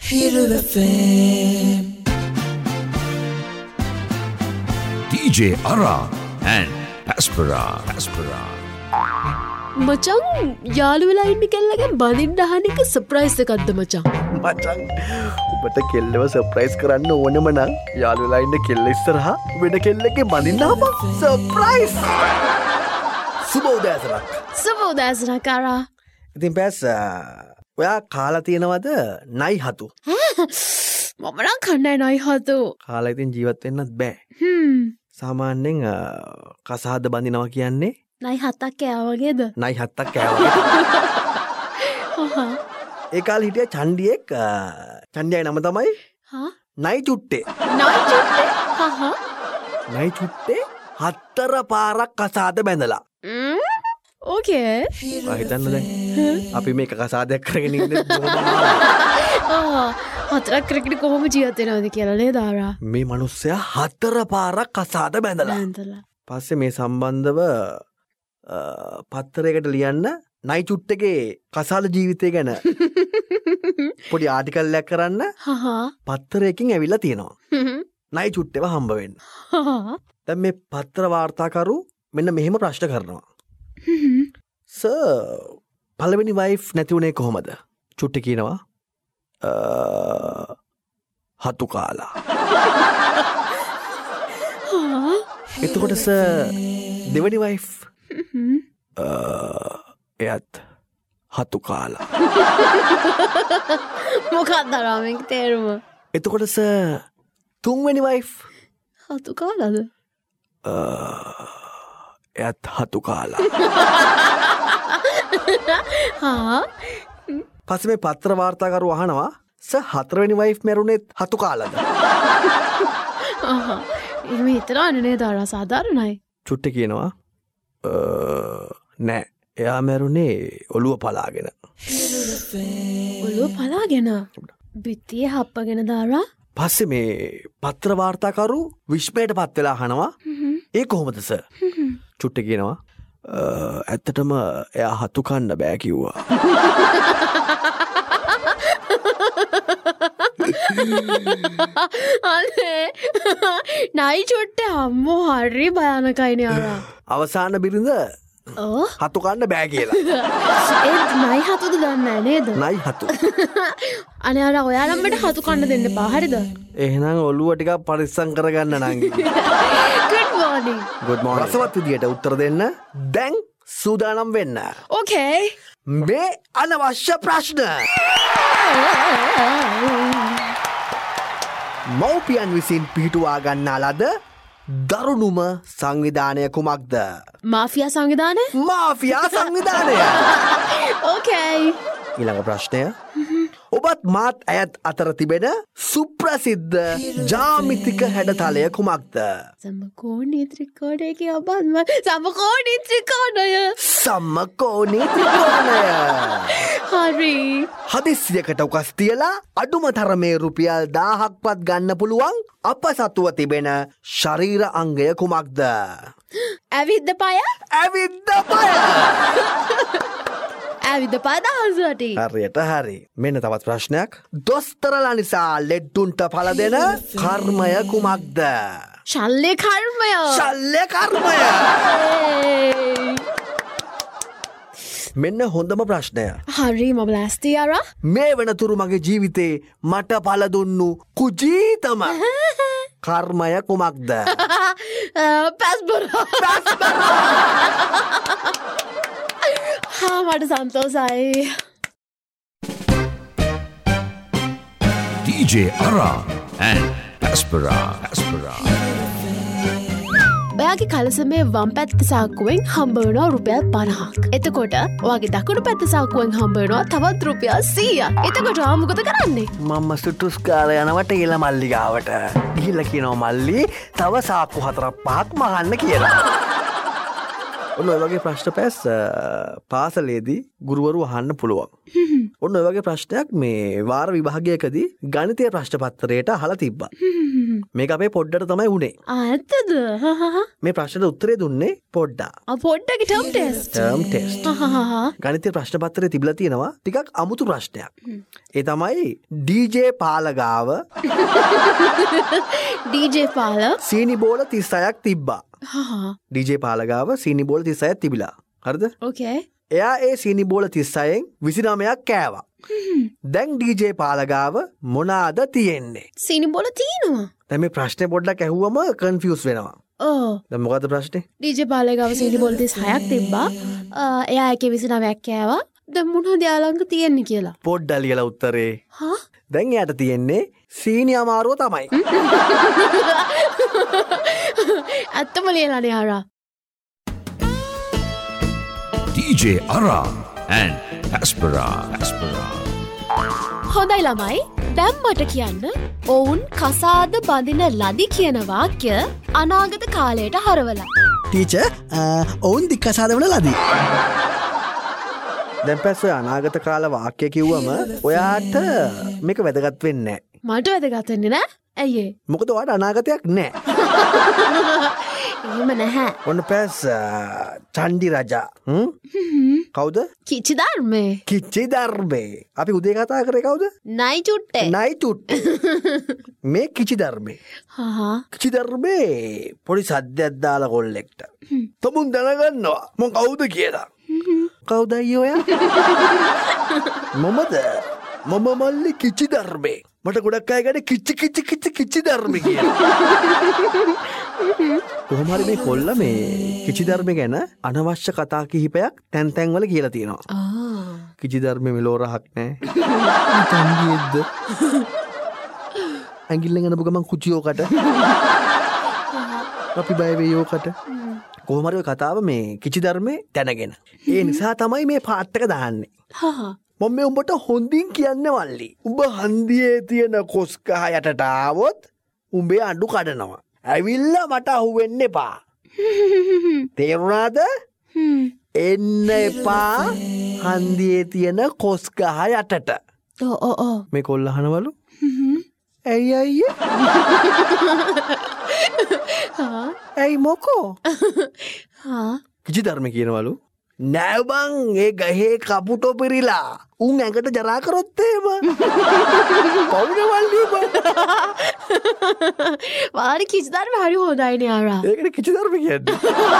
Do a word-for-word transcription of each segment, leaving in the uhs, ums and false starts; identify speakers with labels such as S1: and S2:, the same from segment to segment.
S1: Hiru F M
S2: D J Ara and Paspera Paspera
S3: මචං යාළු වෙලා ඉන්න කෙල්ලගෙන් බඳින්න අහන එක සර්ප්‍රයිස් එකක්ද මචං?
S4: මචං ඔබට කෙල්ලව සර්ප්‍රයිස් කරන්න ඕනම නම් යාළු වෙලා ඉන්න කෙල්ල ඉස්සරහා වෙන කෙල්ලෙක්ගේ බඳින්න ආපන් සර්ප්‍රයිස්. සුබ උදෑසනක්.
S3: සුබ උදෑසනක් ආරා.
S4: ඉතින් පැස් ඔයා කාලා තියෙනවද නයි හතු?
S3: මම නම් කන්නේ නයි හතු.
S4: කාලා ඉතින් ජීවත් වෙන්නත් බෑ.
S3: හ්ම්.
S4: සාමාන්‍යයෙන් කසාද බඳිනවා කියන්නේ
S3: නයි හතක් කෑවගේද?
S4: නයි හතක් කෑවගේ. ඒ කාලේ හිටිය චණ්ඩියෙක් චණ්ඩියගේ නම තමයි
S3: හා
S4: නයි චුට්ටේ.
S3: නයි චුට්ටේ. හා හා.
S4: නයි චුට්ටේ හතර පාරක් කසාද බැඳලා.
S3: ම්ම්. ඕකේ.
S4: ආ හිතන්න දැන් අපි මේක කසාදයක් කරගෙන ඉන්නේ කොහොමද?
S3: ආ හතරක් කරගෙන කොහොම ජීවත් වෙනවද කියලා නේද ආරා?
S4: මේ මිනිස්සයා හතර පාරක් කසාද බැඳලා.
S3: බැඳලා.
S4: පස්සේ මේ සම්බන්ධව පත්තරයකට ලියන්න නයි චුට්ටගේ කසාද ජීවිතය ගැන පොඩි ආටිකල්යක් කරන්න පත්තරයකින් ඇවිල්ලා තියෙනවා. නයි චුට්ටව හම්බ වෙන්න. දැන් මේ පත්‍ර වාර්තාකරු මෙන්න මෙහෙම ප්‍රශ්න කරනවා. සර් පළවෙනි වයිෆ් නැති වුණේ කොහොමද? චුට්ටි කියනවා හතු කාලා. එතකොට සර් දෙවනි වයිෆ් එයත් හතු කාලා.
S3: මොකක්ද රාමෙන් තේරුම?
S4: එතකොට සර් තුන්වෙනි වයිෆ්
S3: හතු කාලාද?
S4: එයත් හතු කාලා.
S3: හා
S4: පස්සේ මේ පත්‍ර වාර්තාකරු අහනවා සර් හතරවෙනි වයිෆ් මැරුණෙත් හතු කාලාද?
S3: ආහා එහෙම හිතනවනේ නේද ආරා? සාධාරණයි.
S4: චුට්ටි කියනවා නෑ එයා මැරුණේ ඔළුව පලාගෙන.
S3: ඔළුව පලාගෙන? බිත්තියේ හප්පගෙන දාරා?
S4: පස්සේ මේ පත්‍ර වාර්තාකරු විශ්මයට පත් වෙලා අහනවා ඒ කොහොමද සර්? චුට්ටි කියනවා ඇත්තටම එයා හතු කන්න බෑ කිව්වා.
S3: අනේ නයි චුට්ටේ අම්මෝ හරි භයානකයිනේ ආරා.
S4: අවසාන බිරිඳ හතු කන්න බෑ කියලා.
S3: ඒත් නයි හතුද දන්නේ නේද?
S4: නයි හතු.
S3: අනේ ආරා ඔයා නම් මට හතු කන්න දෙන්න එපා හරිද?
S4: එහෙනම් ඔළුව ටිකක් පරිස්සම් කරගන්න නංගි.
S3: good morning.
S4: good morning. රසවත් විදියට උත්තර දෙන්න දැන් සූදානම් වෙන්න.
S3: okay.
S4: මේ අනවශ්‍ය ප්‍රශ්න. මව්පියන් විසින් පිහිටුවා ගන්නා ලද දරුණුම සංවිධානය කුමක්ද?
S3: මාෆියා සංවිධානය?
S4: මාෆියා සංවිධානය.
S3: okay.
S4: ඊළඟ ප්‍රශ්නය. ඔබත් මාත් ඇයත් අතර තිබෙන සුප්‍රසිද්ධ ජාමිතික හැඩතලය කුමක්ද?
S3: සමකෝණී ත්‍රිකෝණය කියපන්. සමකෝණී ත්‍රිකෝණය.
S4: සමකෝණී ත්‍රිකෝණය.
S3: හරි.
S4: හදිස්සියකට උකස් තියලා අඩුම තරමේ රුපියල් දාහක්වත් ගන්න පුළුවන් අප සතුව තිබෙන ශරීර අංගය කුමක්ද?
S3: ඇවිද්ද පය?
S4: ඇවිද්ද පය.
S3: ඇවිද පදහසට.
S4: හරියට හරි. මෙන්න තවත් ප්‍රශ්නයක්. දොස්තරලා නිසා ලෙඩ්ඩුන්ට පල දෙන කර්මය කුමක්ද?
S3: ශල්්‍ය කර්මය.
S4: ශල්්‍ය කර්මය. මෙන්න හොඳම ප්‍රශ්නය.
S3: හරි මම ලෑස්ති ආරා.
S4: මේ වෙනතුරු මගේ ජීවිතේ මට පල දුන්නු කුජීතම කර්මය කුමක්ද?
S3: පැස්බරා. හා මට සන්තෝසයි.
S2: D J Ara and Paspera Paspera
S3: ඔයාගේ කලසමේ වම් පැත්ත සාක්කුවෙන් හම්බවෙනවා රුපියල් පනහක්. එතකොට ඔයාගේ දකුණු පැත්ත සාක්කුවෙන් හම්බවෙනවා තවත් රුපියල් සීයක්. එතකොට ඔයා මොකද කරන්නේ?
S4: මම සුටුස් කාලේ යනවට ඊළ මල්ලි ගාවට. ගිහිල්ලා කියනවා මල්ලි තව සාක්කු හතරක් පහක් මහන්න කියලා. ඔන්න ඔය වගේ ප්‍රශ්න පැස් පාසලේදී ගුරුවරු අහන්න පුළුවන්. ඔන්න ඔය වගේ ප්‍රශ්නයක් මේ වාර විභාගයකදී ගණිතය ප්‍රශ්න පත්‍රයට අහලා තිබ්බා. මේක අපේ පොඩ්ඩට තමයි උනේ.
S3: ඇත්තද?
S4: මේ ප්‍රශ්නට උත්තරේ දුන්නේ පොඩ්ඩා.
S3: ආ පොඩ්ඩගේ ටර්ම් ටෙස්ට්.
S4: Term test. ගණිතය ප්‍රශ්න පත්‍රයේ තිබිලා තියෙනවා ටිකක් අමුතු ප්‍රශ්නයක්. ඒ තමයි ඩීජේ පාලගාව
S3: ඩීජේ පාල
S4: සීනි බෝල තිස් හයක් තිබ්බා. ඩීජේ පාලගාව සීනි බෝල තිස් හයක් තිබිලා. හරිද?
S3: ඕකේ.
S4: එයා ඒ සීනි බෝල තිස් හයෙන් විසි නවයක් කෑවා. දැන් ඩීජේ පාලගාව මොනාද තියෙන්නේ?
S3: සීනි බෝල තියෙනවා.
S4: දැන් මේ ප්‍රශ්නේ පොඩ්ඩක් ඇහුවම කන්ෆියුස් වෙනවා.
S3: ඕ.
S4: දැන් මොකද්ද ප්‍රශ්නේ?
S3: ඩීජේ පාලගාව සීනි බෝල තිස් හයක් තිබ්බා. එයා ඒකේ විසි නවයක් කෑවා. දැන් මොනවද යාළඟ තියෙන්නේ කියලා.
S4: පොඩ්ඩක් ලියලා උත්තරේ.
S3: හා?
S4: දැන් එයාට තියෙන්නේ සීනි අමාරුව තමයි.
S3: ඇත්තම ලියලානේ ආරා.
S2: D J Ara and Paspera. Paspera.
S3: හොඳයි ළමයි, දැන් මට කියන්න ඔවුන් කසාද බඳින ලදි කියන වාක්‍ය අනාගත කාලයට හරවලා.
S5: ටීචර් ඔවුන් දි කසාද වන ලදී.
S4: දැන් පැස් ඔය අනාගත කාල වාක්‍ය කිව්වම ඔයාට මේක වැදගත් වෙන්නේ නැහැ.
S3: මට වැදගත් වෙන්නේ නැහැ. ඇයි ඒ?
S4: මොකද ඔයාට අනාගතයක් නැහැ.
S3: එහෙම නැහැ.
S4: ඔන්න පැස් චණ්ඩි රජා. හ්ම්? කවුද?
S3: කිචි ධර්මේ.
S4: කිචි ධර්මේ. අපි උදේ කතා කරේ කවුද?
S3: නයි චුට්ටේ.
S4: නයි චුට්ටේ. මේ කිචි ධර්මේ.
S3: හා
S4: කිචි ධර්මේ පොඩි සද්දයක් දාලා කොල්ලෙක්ට. තමුන් දැනගන්නවා මම කවුද කියලා. කවුද අයියෝ ඔයා? මමද? මම මල්ලි කිචි ධර්මේ. මට ගොඩක් අය ගන්නේ කිචි කිචි කිචි කිචි ධර්මේ කියලා. කොහොම හරි මේ කොල්ල මේ කිචි ධර්මේ ගැන අනවශ්‍ය කතා කිහිපයක් තැන් තැන් වල කියලා තියෙනවා.
S3: ආ.
S4: කිචි ධර්මේ මෙලෝ රහක් නැහැ. තංගියෙද්ද? ඇඟිල්ලෙන් එනපු ගමන් කුචියෝකට. අපි බය වෙයි යෝකට. කොහොම හරි ඔය කතාව මේ කිචි ධර්මේ දැනගෙන. ඒ නිසා තමයි මේ පාට් එක දාන්නේ.
S3: හා
S4: මම මේ උඹට හොඳින් කියන්නේ මල්ලි. උඹ හන්දියේ තියෙන කොස් ගහ යටට ආවොත් උඹේ අඬු කඩනවා. ඇවිල්ලා මට අහුවෙන්න එපා. තේරුණාද? එන්න එපා හන්දියේ තියෙන කොස් ගහ යටට.
S3: ඔව් ඔව් ඔව්.
S4: මේ කොල්ල අහනවලු. ඇයි අයියේ?
S3: හා
S4: ඇයි මොකෝ?
S3: හා
S4: කිචි ධර්ම කියනවලු. නෑ බං ඒ ගහේ කපුටෝ පිරිලා උන් ඇඟට ජරා කරොත් එහෙම පවුන වල්ලි බං.
S3: වාරි කිචි ධර්ම හරි හොඳයිනේ ආරා.
S4: ඒකට කිචි ධර්ම කියන්නේ.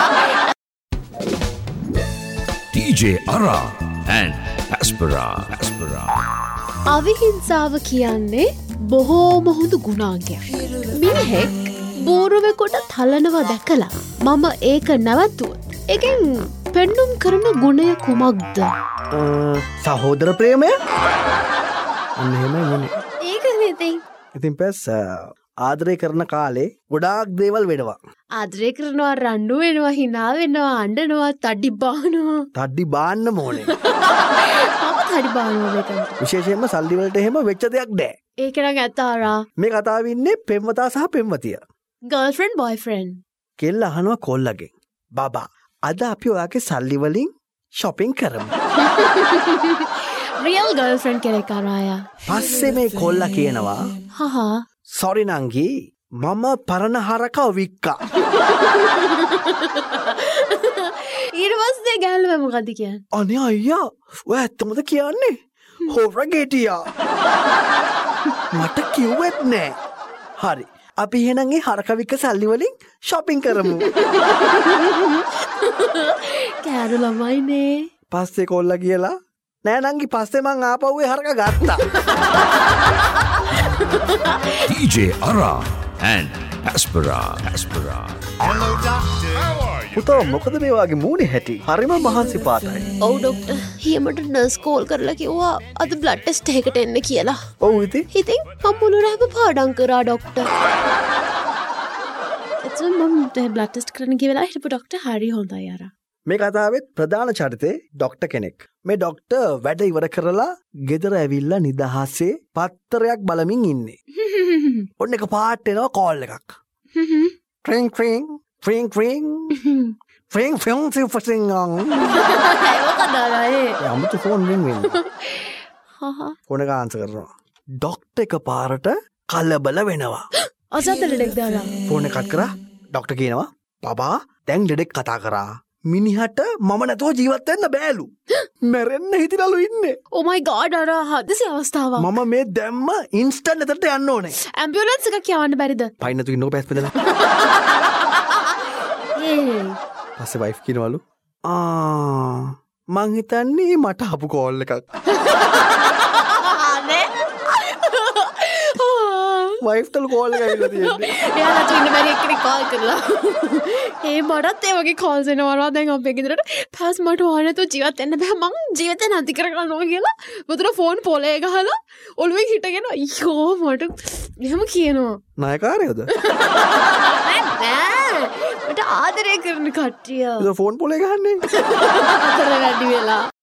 S2: D J Ara and Paspera. Paspera.
S3: අවිහිංසාව කියන්නේ බොහෝම හොඳ ගුණාංගයක්. මිනිහෙක් බෝරුවෙකොට තලනවා දැකලා මම ඒක නැවතුවොත් ඒකෙන් පෙන්නුම් කරන ගුණය කුමක්ද?
S4: සහෝදර ප්‍රේමය. අන්න එහෙමයි මොනේ.
S3: ඒකනේ ඉතින්.
S4: ඉතින් පැස් ආදරය කරන කාලේ ගොඩාක් දේවල් වෙනවා.
S3: ආදරය කරනවා, රණ්ඩු වෙනවා, hina වෙනවා, අඬනවා, තඩි බානවා.
S4: තඩි බාන්න ඕනේ.
S3: මම තඩි බානවා මෙතන.
S4: විශේෂයෙන්ම සල්ලි වලට එහෙම වෙච්ච දෙයක් නෑ.
S3: ඒක නම් ඇත්ත ආරා.
S4: මේ කතාවේ ඉන්නේ පෙම්වතා සහ පෙම්වතිය.
S3: Girlfriend boyfriend.
S4: කෙල්ල අහනවා කොල්ලගෙන්. බබා අද අපි ඔයාගේ සල්ලි වලින් shopping කරමු.
S3: රියල් ගර්ල්ෆ්‍රෙන්ඩ් කෙනෙක් ආරායා.
S4: පස්සේ මේ කොල්ලා කියනවා
S3: හහා
S4: sorry නංගි මම පරණ හරකව වික්කා.
S3: ඊට පස්සේ ගෑල්ල මොකද කියන්නේ?
S4: අනේ අයියා ඔය ඇත්තමද කියන්නේ? හොරගෙටියා. මට කිව්වෙත් නෑ. හරි අපි එහෙනම් ඒ හරක වික්ක සල්ලි වලින් shopping කරමු.
S3: කෑරු ළමයිනේ.
S4: පස්සේ කොල්ලා කියලා නෑ නංගි පස්සේ මං ආපහු ඒ හරක ගත්තා.
S2: D J Ara and Paspera. Paspera.
S6: Hello, doctor. How are you?
S4: පුතෝ මොකද මේ වගේ මූණේ හැටි? හරිම මහන්සි පාටයි.
S3: ඔව් ඩොක්ටර්. හියමට නර්ස් කෝල් කරලා කිව්වා අද බ්ලඩ් ටෙස්ට් එකකට එන්න කියලා.
S4: ඔව් ඉතින්
S3: ඉතින් මම මුළු රෑම පාඩම් කරා ඩොක්ටර්. එතකොට මම බ්ලඩ් ටෙස්ට් කරන්න ගිය වෙලාවේ හිටපු ඩොක්ටර් හරි හොඳයි අර.
S4: මේ කතාවෙත් ප්‍රධාන චරිතේ ඩොක්ටර් කෙනෙක්. මේ ඩොක්ටර් වැඩ ඉවර කරලා ගෙදර ඇවිල්ලා නිදහසේ පත්තරයක් බලමින් ඉන්නේ. ඔන්න එක පාට එනවා කෝල් එකක්. ට්‍රින් ට්‍රින් ට්‍රින් ට්‍රින් ෆෙන් ෆෙන් ෆසිං අමුතු ෆෝන් රින් වෙන්න ෆෝන එක ආන්සර් කරනවා ඩොක්ටර් එක පාරට කලබල වෙනවා
S3: අසත ලෙඩෙක් දාලා
S4: ෆෝන් එක කට් කරා ඩොක්ටර් කියනවා බබා දැන් ලෙඩෙක් කතා කරා මිනිහට මම නැතුව ජීවත් වෙන්න බෑලු මැරෙන්න හිතිනලු ඉන්නේ
S3: Oh my god අර හදිසි අවස්ථාවක්
S4: මම මේ දැම්ම ඉන්ස්ටන්ට් එතනට යන්න ඕනේ
S3: ඇම්බියුලන්ස් එකක් යවන්න බැරිද
S4: පයින් නැතු ඉන්නකො පැස් පෙදලා
S3: ඒ
S4: පස්සේ වයිෆ් කියනවලු ආ මං හිතන්නේ මට ආපු කෝල් එකක් වයිෆ්ටල් කෝල් එක ඇවිල්ලා තියෙන්නේ
S3: එයාලට ඉන්න බැරි එක්කෙනෙක් කෝල් කරලා ඒ මටත් ඒ වගේ කෝල්ස් එනවා දැන් අපේ ගෙදරට පස් මට ඕන නැතුව ජීවත් වෙන්න බෑ මං ජීවිතේ නැති කරගන්නවා කියලා මුතර ෆෝන් පොලේ ගහලා ඔළුවෙන් හිටගෙන අයියෝ මට එහෙම කියනවා
S4: නායකාරයෝද
S3: නෑ මට ආදරය කරන කට්ටිය
S4: ෆෝන් පොලේ ගහන්නේ
S3: අතර වැඩි වෙලා